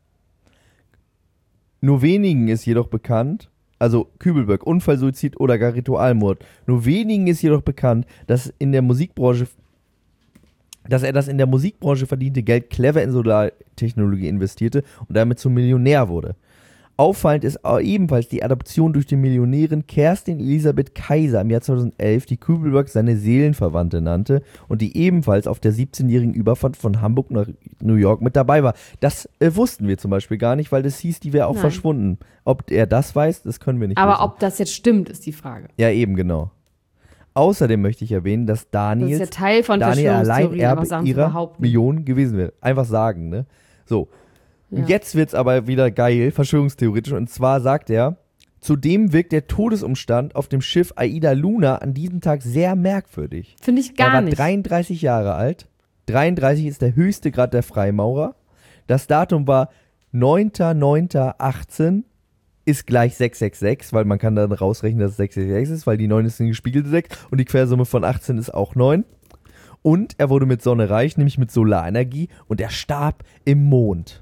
Nur wenigen ist jedoch bekannt, also Kübelböck, Unfall, Suizid oder gar Ritualmord. Nur wenigen ist jedoch bekannt, dass in der Musikbranche, dass er das in der Musikbranche verdiente Geld clever in Solartechnologie investierte und damit zum Millionär wurde. Auffallend ist auch ebenfalls die Adoption durch die Millionärin Kerstin Elisabeth Kaiser im Jahr zweitausendelf, die Kübelböck seine Seelenverwandte nannte und die ebenfalls auf der siebzehnjährigen Überfahrt von Hamburg nach New York mit dabei war. Das äh, wussten wir zum Beispiel gar nicht, weil das hieß, die wäre auch Nein. verschwunden. Ob er das weiß, das können wir nicht Aber wissen. ob das jetzt stimmt, ist die Frage. Ja, eben, genau. Außerdem möchte ich erwähnen, dass Das Daniels ist ja Teil von Daniel Verschwörungstheorien, aber Alleinerbe Sachen zu ihrer behaupten. Millionen gewesen wäre. Einfach sagen, ne? So. Ja. Und jetzt wird's aber wieder geil, verschwörungstheoretisch. Und zwar sagt er, zudem wirkt der Todesumstand auf dem Schiff Aida Luna an diesem Tag sehr merkwürdig. Finde ich er gar war nicht. dreiunddreißig Jahre alt. dreiunddreißig ist der höchste Grad der Freimaurer. Das Datum war neunter neunter achtzehn ist gleich sechs sechs sechs, weil man kann dann rausrechnen, dass es sechs sechs sechs ist, weil die neun ist eine gespiegelte sechs und die Quersumme von achtzehn ist auch neun. Und er wurde mit Sonne reich, nämlich mit Solarenergie und er starb im Mond.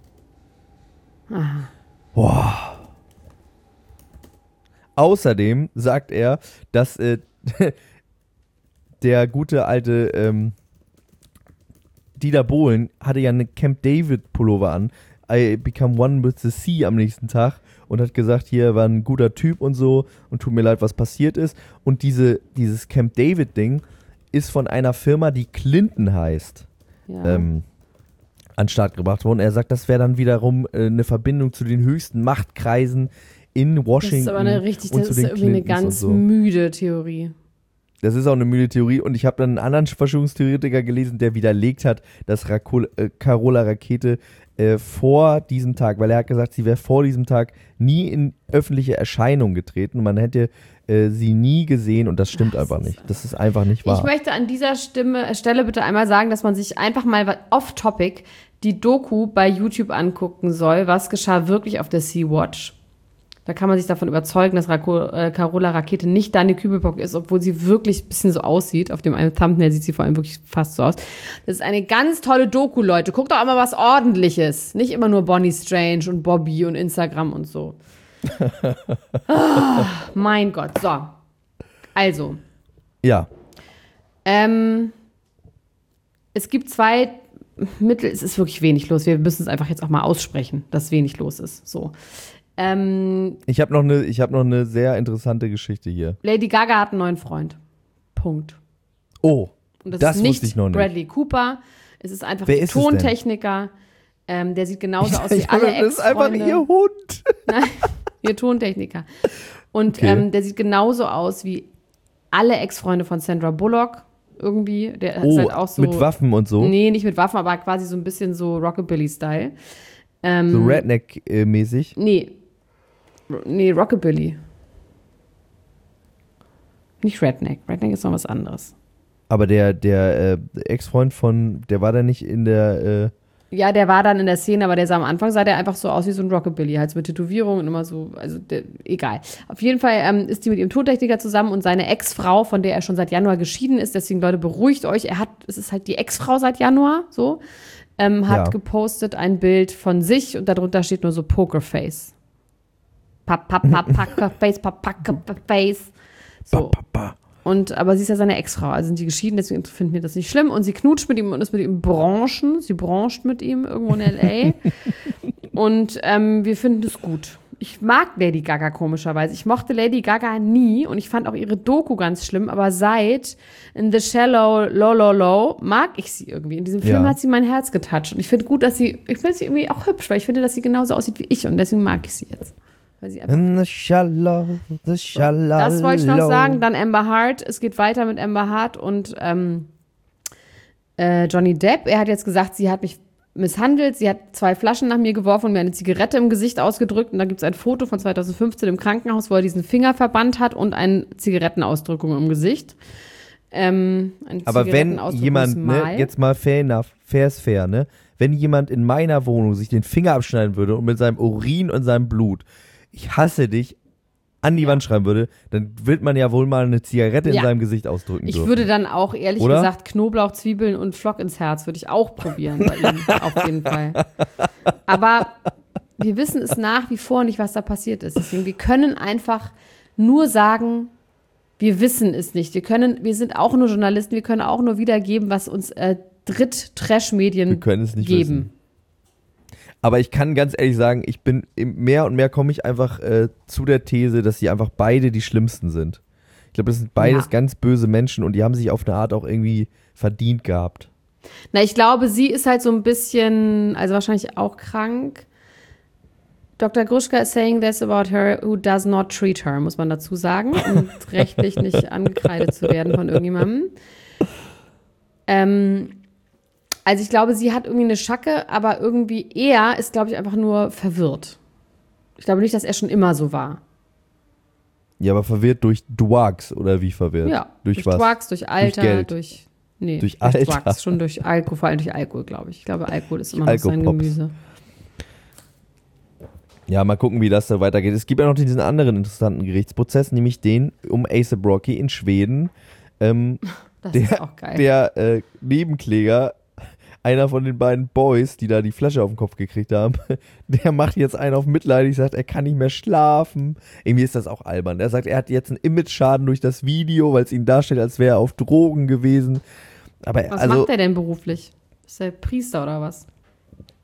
Aha. Boah. Außerdem sagt er, dass äh, der gute alte ähm, Dieter Bohlen hatte ja eine Camp David Pullover an, I become one with the sea am nächsten Tag und hat gesagt, hier war ein guter Typ und so und tut mir leid, was passiert ist. Und diese, dieses Camp David-Ding ist von einer Firma, die Clinton heißt, ja. ähm, an den Start gebracht worden. Er sagt, das wäre dann wiederum äh, eine Verbindung zu den höchsten Machtkreisen in Washington. Das ist aber eine richtig, das ist irgendwie eine ganz so. müde Theorie. Das ist auch eine müde Theorie und ich habe dann einen anderen Verschwörungstheoretiker gelesen, der widerlegt hat, dass Rakol, äh, Carola Rakete äh, vor diesem Tag, weil er hat gesagt, sie wäre vor diesem Tag nie in öffentliche Erscheinung getreten. Man hätte äh, sie nie gesehen und das stimmt Ach, einfach nicht. Das ist einfach nicht wahr. Ich möchte an dieser Stimme, Stelle bitte einmal sagen, dass man sich einfach mal off-topic die Doku bei YouTube angucken soll, was geschah wirklich auf der Sea-Watch. Da kann man sich davon überzeugen, dass Rako, äh, Carola Rakete nicht Dani Kübelbock ist, obwohl sie wirklich ein bisschen so aussieht. Auf dem einen Thumbnail sieht sie vor allem wirklich fast so aus. Das ist eine ganz tolle Doku, Leute. Guckt doch auch mal was Ordentliches. Nicht immer nur Bonnie Strange und Bobby und Instagram und so. Oh, mein Gott. So. Also. Ja. Ähm, es gibt zwei Mittel. Es ist wirklich wenig los. Wir müssen es einfach jetzt auch mal aussprechen, dass wenig los ist. So. Ähm, ich habe noch eine, ich habe noch eine sehr interessante Geschichte hier. Lady Gaga hat einen neuen Freund. Punkt. Oh, und das, das ist nicht wusste ich noch nicht. Bradley Cooper. Es ist einfach Wer ein ist Tontechniker. Ähm, der sieht genauso aus wie ich alle Ex-Freunde. Das ist einfach ihr Hund. Nein, ihr Tontechniker. Und Okay. ähm, der sieht genauso aus wie alle Ex-Freunde von Sandra Bullock. Irgendwie. Der Oh, ist halt auch so. mit Waffen und so? Nee, nicht mit Waffen, aber quasi so ein bisschen so Rockabilly-Style. Ähm, So Redneck-mäßig? Nee. Nee, Rockabilly. Nicht Redneck. Redneck ist noch was anderes. Aber der, der äh, Ex-Freund von, der war da nicht in der, äh Ja, der war dann in der Szene, aber der sah am Anfang, sah der einfach so aus wie so ein Rockabilly, halt so mit Tätowierungen und immer so, also der, egal. Auf jeden Fall ähm, ist die mit ihrem Tontechniker zusammen und seine Ex-Frau, von der er schon seit Januar geschieden ist, deswegen Leute, beruhigt euch, er hat, es ist halt die Ex-Frau seit Januar, so, ähm, hat Ja. gepostet ein Bild von sich und darunter steht nur so Pokerface. Pap, pap, pap, Pokerface, pap, Pokerface. So. Ba, ba, ba. Und, aber sie ist ja seine Ex-Frau, also sind die geschieden, deswegen finden wir das nicht schlimm. Und sie knutscht mit ihm und ist mit ihm branchen. Sie brancht mit ihm irgendwo in L A. Und ähm, wir finden es gut. Ich mag Lady Gaga komischerweise. Ich mochte Lady Gaga nie und ich fand auch ihre Doku ganz schlimm. Aber seit In the Shallow, Low, Low, Low mag ich sie irgendwie. In diesem Film Ja. hat sie mein Herz getoucht. Und ich finde gut, dass sie, ich finde sie irgendwie auch hübsch, weil ich finde, dass sie genauso aussieht wie ich. Und deswegen mag ich sie jetzt. Weil sie einfach In the shallow, the shallow. Das wollte ich noch sagen. Dann Amber Hart. Es geht weiter mit Amber Hart und ähm, äh, Johnny Depp. Er hat jetzt gesagt, sie hat mich misshandelt. Sie hat zwei Flaschen nach mir geworfen und mir eine Zigarette im Gesicht ausgedrückt. Und da gibt es ein Foto von zwanzig fünfzehn im Krankenhaus, wo er diesen Finger verbannt hat und eine Zigarettenausdrückung im Gesicht. Ähm, ein Aber wenn jemand, ne, jetzt mal fair enough, fair ist fair, ne? Wenn jemand in meiner Wohnung sich den Finger abschneiden würde und mit seinem Urin und seinem Blut, ich hasse dich, an die Wand schreiben würde, dann wird man ja wohl mal eine Zigarette in Ja. seinem Gesicht ausdrücken Ich dürfen. würde dann auch, ehrlich Oder? gesagt, Knoblauch, Zwiebeln und Flock ins Herz würde ich auch probieren bei ihm, auf jeden Fall. Aber wir wissen es nach wie vor nicht, was da passiert ist. Deswegen, wir können einfach nur sagen, wir wissen es nicht. Wir können, wir sind auch nur Journalisten, wir können auch nur wiedergeben, was uns äh, Dritt-Trash-Medien Wir können es nicht geben. wissen. Aber ich kann ganz ehrlich sagen, ich bin im- mehr und mehr komme ich einfach äh, zu der These, dass sie einfach beide die Schlimmsten sind. Ich glaube, das sind beides Ja. ganz böse Menschen und die haben sich auf eine Art auch irgendwie verdient gehabt. Na, ich glaube, sie ist halt so ein bisschen, also wahrscheinlich auch krank. Doktor Gruschka is saying this about her who does not treat her, muss man dazu sagen, um rechtlich nicht angekreidet zu werden von irgendjemandem. Ähm, also ich glaube, sie hat irgendwie eine Schacke, aber irgendwie er ist, glaube ich, einfach nur verwirrt. Ich glaube nicht, dass er schon immer so war. Ja, aber verwirrt durch Drugs oder wie verwirrt? Ja, durch, durch was? Drugs, durch Alter, Geld. durch, nee, Durch Alter. Drugs, schon durch Alkohol, vor allem durch Alkohol, glaube ich. Ich glaube, Alkohol ist immer noch sein Alkopops. Gemüse. Ja, mal gucken, wie das da weitergeht. Es gibt ja noch diesen anderen interessanten Gerichtsprozess, nämlich den um A$AP Rocky in Schweden. Ähm, Das der ist auch geil. der äh, Nebenkläger, einer von den beiden Boys, die da die Flasche auf den Kopf gekriegt haben, der macht jetzt einen auf mitleidig, sagt, er kann nicht mehr schlafen. Irgendwie ist das auch albern. Er sagt, er hat jetzt einen Image-Schaden durch das Video, weil es ihn darstellt, als wäre er auf Drogen gewesen. Aber Was also, macht er denn beruflich? Ist er Priester oder was?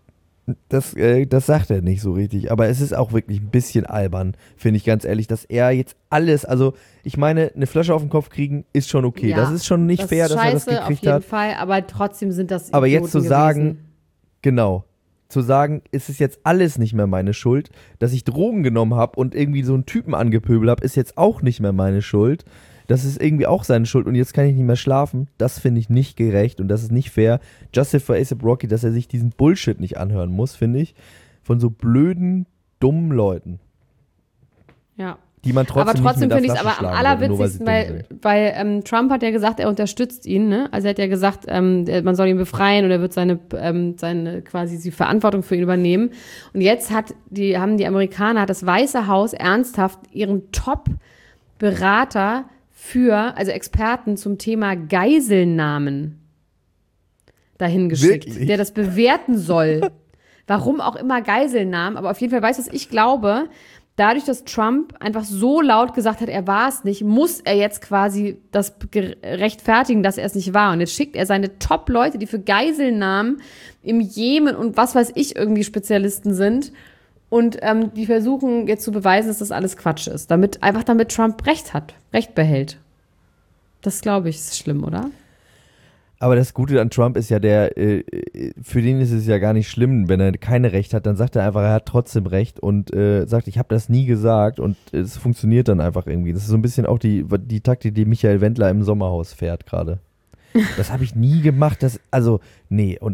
Das, äh, das sagt er nicht so richtig, aber es ist auch wirklich ein bisschen albern, finde ich ganz ehrlich, dass er jetzt alles, also ich meine, eine Flasche auf den Kopf kriegen ist schon okay, Ja, das ist schon nicht das fair, ist dass er das scheiße, gekriegt auf jeden hat. Fall, aber trotzdem sind das Aber Idioten jetzt zu sagen, gewesen. genau, zu sagen, es ist jetzt alles nicht mehr meine Schuld, dass ich Drogen genommen habe und irgendwie so einen Typen angepöbelt habe, ist jetzt auch nicht mehr meine Schuld. Das ist irgendwie auch seine Schuld und jetzt kann ich nicht mehr schlafen. Das finde ich nicht gerecht und das ist nicht fair. Justice for A$AP Rocky, dass er sich diesen Bullshit nicht anhören muss, finde ich. Von so blöden, dummen Leuten. Ja. Die man trotzdem, aber trotzdem nicht mit finde ich der es Flasche aber am schlagen würde, nur weil sie allerwitzigsten, dumm weil, sind. weil ähm, Trump hat ja gesagt, er unterstützt ihn, ne? Also er hat ja gesagt, ähm, der- man soll ihn befreien und er wird seine, ähm, seine quasi die Verantwortung für ihn übernehmen. Und jetzt hat die, haben die Amerikaner, hat das Weiße Haus ernsthaft ihren Top-Berater für, also Experten zum Thema Geiselnahmen dahin geschickt, Wirklich? der das bewerten soll. Warum auch immer Geiselnahmen, aber auf jeden Fall, weißt du, was ich glaube, dadurch, dass Trump einfach so laut gesagt hat, er war es nicht, muss er jetzt quasi das ge- rechtfertigen, dass er es nicht war. Und jetzt schickt er seine Top-Leute, die für Geiselnahmen im Jemen und was weiß ich irgendwie Spezialisten sind. Und ähm, die versuchen jetzt zu beweisen, dass das alles Quatsch ist. Damit, einfach damit Trump Recht hat, Recht behält. Das, glaube ich, ist schlimm, oder? Aber das Gute an Trump ist ja, der, äh, für den ist es ja gar nicht schlimm, wenn er keine Recht hat, dann sagt er einfach, er hat trotzdem Recht und äh, sagt, ich habe das nie gesagt und es funktioniert dann einfach irgendwie. Das ist so ein bisschen auch die, die Taktik, die Michael Wendler im Sommerhaus fährt gerade. Das habe ich nie gemacht, das, also, nee, und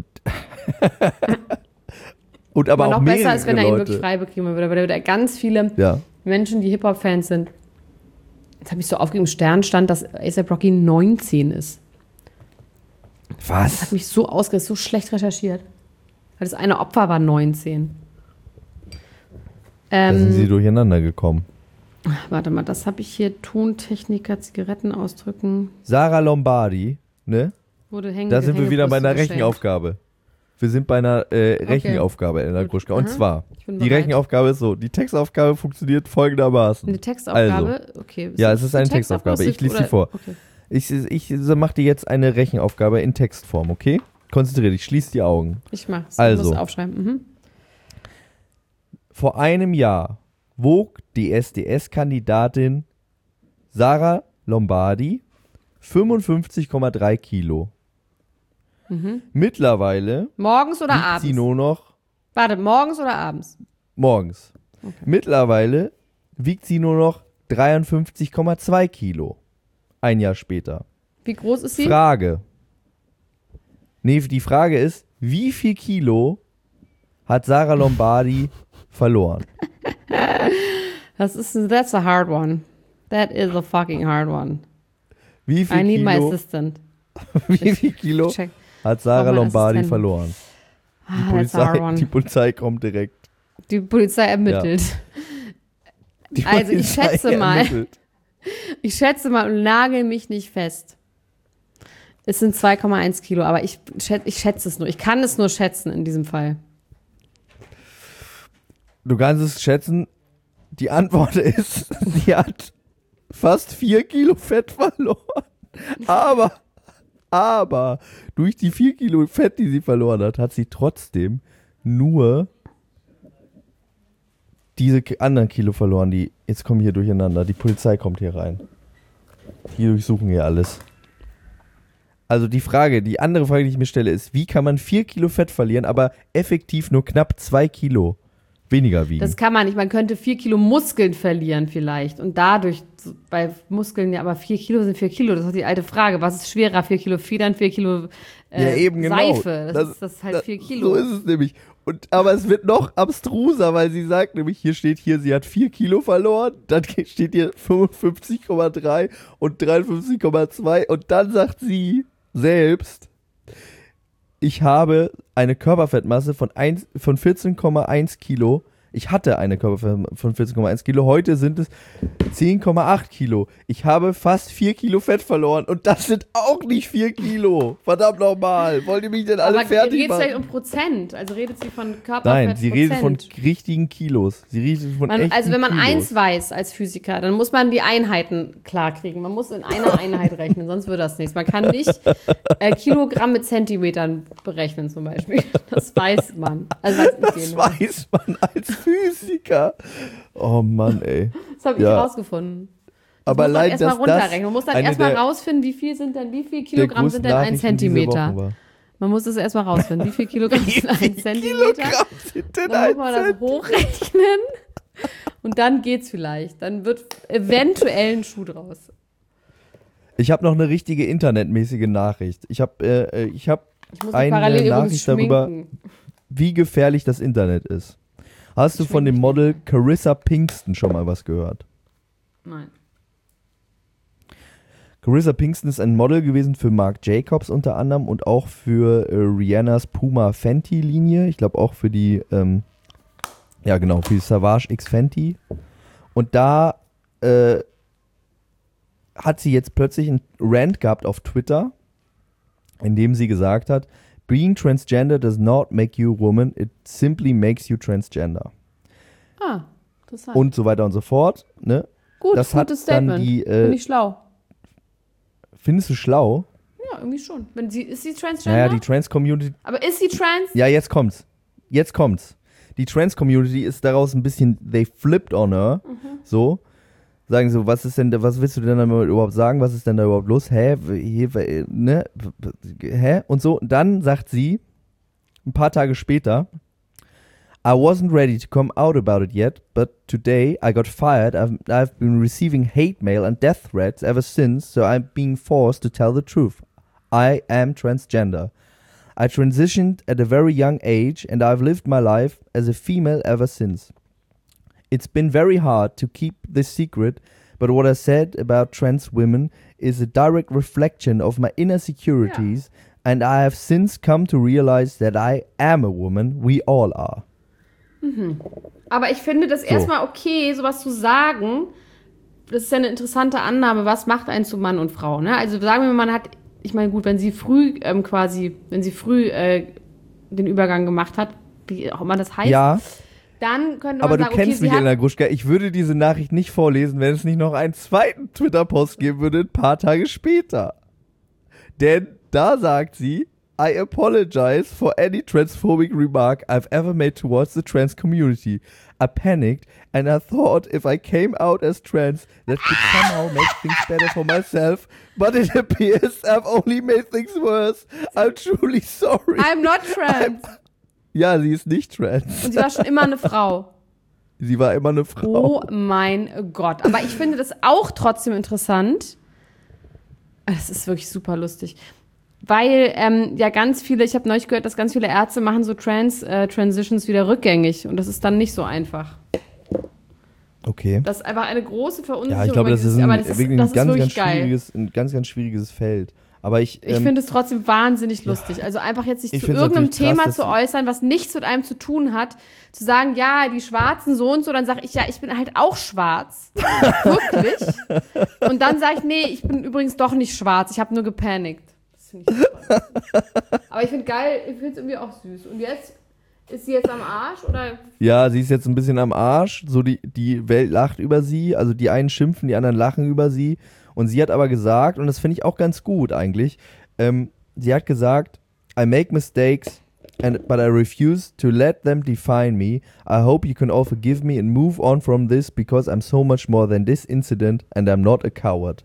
und aber Aber auch noch mehrere besser ist, wenn er ihn Leute. wirklich frei bekäme würde, weil da würde ganz viele Ja. Menschen, die Hip-Hop-Fans sind. Jetzt habe ich so aufgegeben, im Stern stand, dass A$AP Rocky neunzehn ist. Das hat Was? mich so ausgeregt, so schlecht recherchiert. Weil das eine Opfer war neunzehn. Da sind sie Ähm, durcheinander gekommen. warte mal, das habe ich hier. Tontechniker, Zigaretten ausdrücken. Sarah Lombardi, ne? Wurde hängen, Da sind wir wieder bei einer Hängebrüste Rechenaufgabe. Wir sind bei einer äh, Rechenaufgabe, Elena Gut. Gruschka. Und Aha. zwar, Ich bin die bereit. Rechenaufgabe ist so, die Textaufgabe funktioniert folgendermaßen. Eine Textaufgabe? Also, Okay. ja, es ist eine eine Textaufgabe. Ich lese sie oder- vor. Okay. Ich, ich mache dir jetzt eine Rechenaufgabe in Textform, okay? Konzentriere dich, schließ die Augen. Ich mach's. Also. Ich muss aufschreiben. Mhm. Vor einem Jahr wog die S D S-Kandidatin Sarah Lombardi fünfundfünfzig Komma drei Kilo. Mhm. Mittlerweile Morgens oder wiegt abends? sie nur noch Warte, morgens oder abends? morgens. Okay. Mittlerweile wiegt sie nur noch dreiundfünfzig Komma zwei Kilo. Ein Jahr später. Wie groß ist sie? Frage. Nee, die Frage ist, wie viel Kilo hat Sarah Lombardi verloren? Das ist, that's a hard one. That is a fucking hard one. Wie viel I need my Kilo, assistant. wie viel Kilo Check. hat Sarah Brauch mal Lombardi Assistenten. verloren? Die Ah, that's a hard Polizei, one. die Polizei kommt direkt. Die Polizei ermittelt. Die Also, ich Polizei schätze mal- ermittelt. Ich schätze mal und nagel mich nicht fest. Es sind zwei Komma eins Kilo, aber ich, schätze, ich schätze es nur. Ich kann es nur schätzen in diesem Fall. Du kannst es schätzen, die Antwort ist, sie hat fast vier Kilo Fett verloren. Aber, aber, durch die vier Kilo Fett, die sie verloren hat, hat sie trotzdem nur diese ki- anderen Kilo verloren, die, jetzt kommen hier durcheinander, die Polizei kommt hier rein. Die durchsuchen hier alles. Also die Frage, die andere Frage, die ich mir stelle, ist, wie kann man vier Kilo Fett verlieren, aber effektiv nur knapp zwei Kilo weniger wiegen? Das kann man nicht. Man könnte vier Kilo Muskeln verlieren vielleicht. Und dadurch, bei Muskeln, ja, aber vier Kilo sind vier Kilo. Das ist die alte Frage. Was ist schwerer? Vier Kilo Federn, vier Kilo äh, Ja, eben genau. Seife. Das, Das- ist, das ist halt das- vier Kilo. So ist es nämlich. Und, aber es wird noch abstruser, weil sie sagt nämlich, hier steht hier, sie hat vier Kilo verloren, dann steht hier fünfundfünfzig Komma drei und dreiundfünfzig Komma zwei und dann sagt sie selbst, ich habe eine Körperfettmasse von, eins von vierzehn Komma eins Kilo, Ich hatte eine Körperfett von vierzehn Komma eins Kilo, heute sind es zehn Komma acht Kilo. Ich habe fast vier Kilo Fett verloren und das sind auch nicht vier Kilo. Verdammt nochmal. Wollt ihr mich denn alle aber fertig machen? Aber redet sie um Prozent? Also redet sie von Körperfett? Nein, sie Prozent. redet von richtigen Kilos. Sie redet von man, echten Also wenn man Kilos. eins weiß als Physiker, dann muss man die Einheiten klar kriegen. Man muss in einer Einheit rechnen, sonst wird das nichts. Man kann nicht äh, Kilogramm mit Zentimetern berechnen zum Beispiel. Das weiß man. Also weiß Das weiß man als Physiker. Oh Mann, ey. Das habe ich Ja. rausgefunden. Das Aber muss man allein, erstmal dass runterrechnen. das Man muss dann eine erstmal der- rausfinden, wie viel sind denn, wie viel der Kilogramm sind größten denn ein Nachrichten diese Zentimeter. Woche war. Man muss das erstmal rausfinden, wie viel Kilogramm sind ein Zentimeter. Kilogramm sind denn Dann ein muss man das Zentimeter? hochrechnen und dann geht's vielleicht. Dann wird eventuell ein Schuh draus. Ich habe noch eine richtige internetmäßige Nachricht. Ich habe äh, ich hab Ich muss mich eine parallel übrigens Nachricht darüber, schminken. wie gefährlich das Internet ist. Hast du Ich von schmink dem mich Model Carissa Pinkston schon mal was gehört? Nein. Carissa Pinkston ist ein Model gewesen für Marc Jacobs unter anderem und auch für äh, Rihannas Puma Fenty Linie. Ich glaube auch für die, ähm, ja genau, für die Savage X Fenty. Und da äh, hat sie jetzt plötzlich einen Rant gehabt auf Twitter, in dem sie gesagt hat, being transgender does not make you a woman, it simply makes you transgender. Ah, interessant. Und so weiter und so fort. Ne? Gut, das hat gutes dann Statement. die, äh, Bin ich schlau. Findest du schlau? Ja, irgendwie schon. Wenn sie, ist sie Transgender? Naja, die Trans-Community. Aber ist sie trans? Ja, jetzt kommt's. Jetzt kommt's. Die Trans-Community ist daraus ein bisschen, they flipped on her. Mhm. So. Sagen so, was ist denn, da- was willst du denn damit überhaupt sagen? Was ist denn da überhaupt los? Hä? Hier, ne? Hä? Und so. Und dann sagt sie, ein paar Tage später, I wasn't ready to come out about it yet, but today I got fired. I've, I've been receiving hate mail and death threats ever since, so I'm being forced to tell the truth. I am transgender. I transitioned at a very young age and I've lived my life as a female ever since. It's been very hard to keep this secret, but what I said about trans women is a direct reflection of my inner insecurities, and I have since come to realize that I am a woman. We all are. Aber ich finde das So. erstmal okay, sowas zu sagen. Das ist ja eine interessante Annahme. Was macht einen zu Mann und Frau? Ne? Also sagen wir mal, man hat, ich meine, gut, wenn sie früh ähm, quasi, wenn sie früh äh, den Übergang gemacht hat, wie auch immer das heißt, Ja, dann könnte man aber du sagen, okay, kennst sie mich, hat, Elena Gruschka. Ich würde diese Nachricht nicht vorlesen, wenn es nicht noch einen zweiten Twitter-Post geben würde, ein paar Tage später. Denn da sagt sie, I apologize for any transphobic remark I've ever made towards the trans community. I panicked and I thought if I came out as trans, that could somehow make things better for myself. But it appears I've only made things worse. I'm truly sorry. I'm not trans. Ja, sie ist nicht trans. Und sie war schon immer eine Frau. Sie war immer eine Frau. Oh mein Gott. Aber ich finde das auch trotzdem interessant. Das ist wirklich super lustig. Weil ähm, ja ganz viele, ich habe neulich gehört, dass ganz viele Ärzte machen so Trans-Transitions wieder rückgängig. Und das ist dann nicht so einfach. Okay. Das ist einfach eine große Verunsicherung. Ja, ich glaube, das ist dieses- ein, aber das ist, wirklich das ein ganz, ist ganz wirklich geil. schwieriges, ein ganz, ganz schwieriges Feld. Aber ich, Ich ähm, finde es trotzdem wahnsinnig lustig. Also einfach jetzt sich Ich zu find's irgendeinem natürlich krass, Thema dass zu sie- äußern, was nichts mit einem zu tun hat, zu sagen, ja, die Schwarzen so und so, dann sage ich, ja, ich bin halt auch schwarz. Wirklich. Und dann sage ich, nee, ich bin übrigens doch nicht schwarz, ich habe nur gepanikt. Das finde ich super. Aber ich finde geil, ich finde es irgendwie auch süß. Und jetzt, ist sie jetzt am Arsch oder? ja, sie ist jetzt ein bisschen am Arsch. So die, die Welt lacht über sie. Also die einen schimpfen, die anderen lachen über sie. Und sie hat aber gesagt, und das finde ich auch ganz gut eigentlich, ähm, sie hat gesagt, I make mistakes, and, but I refuse to let them define me. I hope you can all forgive me and move on from this, because I'm so much more than this incident and I'm not a coward.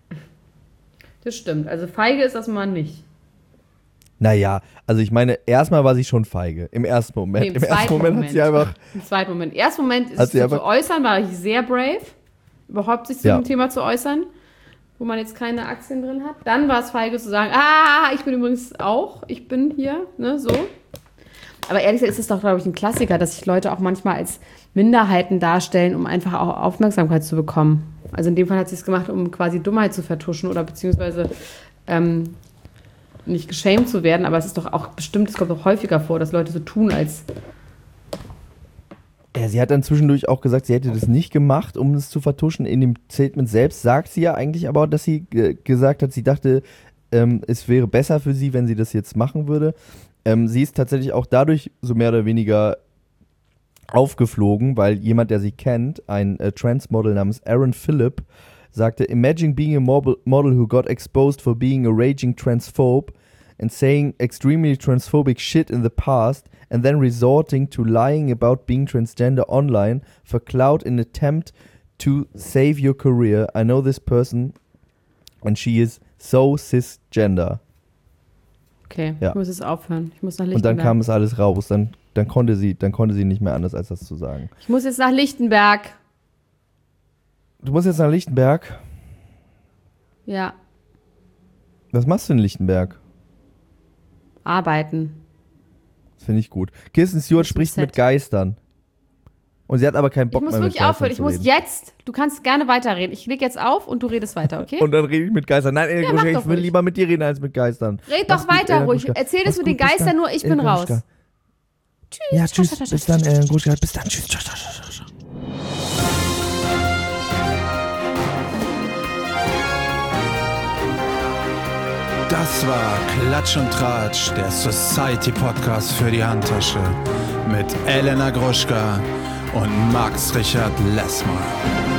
Das stimmt. Also feige ist das mal nicht. Naja, also ich meine, erstmal war sie schon feige. Im ersten Moment. Nee, im Im ersten zweiten Moment, hat sie einfach. Im zweiten Moment. Im ersten Moment ist Hat es sie zu, einfach- zu äußern, war ich sehr brave, überhaupt sich zu Ja. dem Thema zu äußern, wo man jetzt keine Aktien drin hat. Dann war es feige zu sagen, ah, ich bin übrigens auch, ich bin hier, ne, so. Aber ehrlich gesagt ist es doch, glaube ich, ein Klassiker, dass sich Leute auch manchmal als Minderheiten darstellen, um einfach auch Aufmerksamkeit zu bekommen. Also in dem Fall hat sie es gemacht, um quasi Dummheit zu vertuschen oder beziehungsweise ähm, nicht geschämt zu werden, aber es ist doch auch bestimmt, es kommt doch häufiger vor, dass Leute so tun, als Ja, sie hat dann zwischendurch auch gesagt, sie hätte das nicht gemacht, um es zu vertuschen. In dem Statement selbst sagt sie ja eigentlich aber, dass sie äh, gesagt hat, sie dachte, ähm, es wäre besser für sie, wenn sie das jetzt machen würde. Ähm, sie ist tatsächlich auch dadurch so mehr oder weniger aufgeflogen, weil jemand, der sie kennt, ein äh, Trans-Model namens Aaron Phillip, sagte, imagine being a model, model who got exposed for being a raging transphobe and saying extremely transphobic shit in the past and then resorting to lying about being transgender online for clout in attempt to save your career. I know this person and she is so cisgender. Okay, ja. Ich muss es aufhören. Ich muss nach Lichtenberg. Und dann kam es alles raus. Dann, dann, konnte sie, dann konnte sie nicht mehr anders, als das zu sagen. Ich muss jetzt nach Lichtenberg. Du musst jetzt nach Lichtenberg? Ja. Was machst du in Lichtenberg? Arbeiten. Das finde ich gut. Kirsten Stewart spricht mit Geistern. Und sie hat aber keinen Bock mehr mit Geistern. Ich muss wirklich aufhören. Ich muss jetzt, du kannst gerne weiterreden. Ich leg jetzt auf und du redest weiter, okay? Und dann rede ich mit Geistern. Nein, Elena Gruschka, ich will ruhig. lieber mit dir reden als mit Geistern. Red Mach's doch weiter ruhig. Erzähl es mit den Geistern, nur ich bin raus. Gruschka. Tschüss. Ja, tschüss. Tschüss. Bis dann, Elena Gruschka. Bis dann. Tschüss. Das war Klatsch und Tratsch, der Society-Podcast für die Handtasche mit Elena Gruschka und Max Richard Lessmann.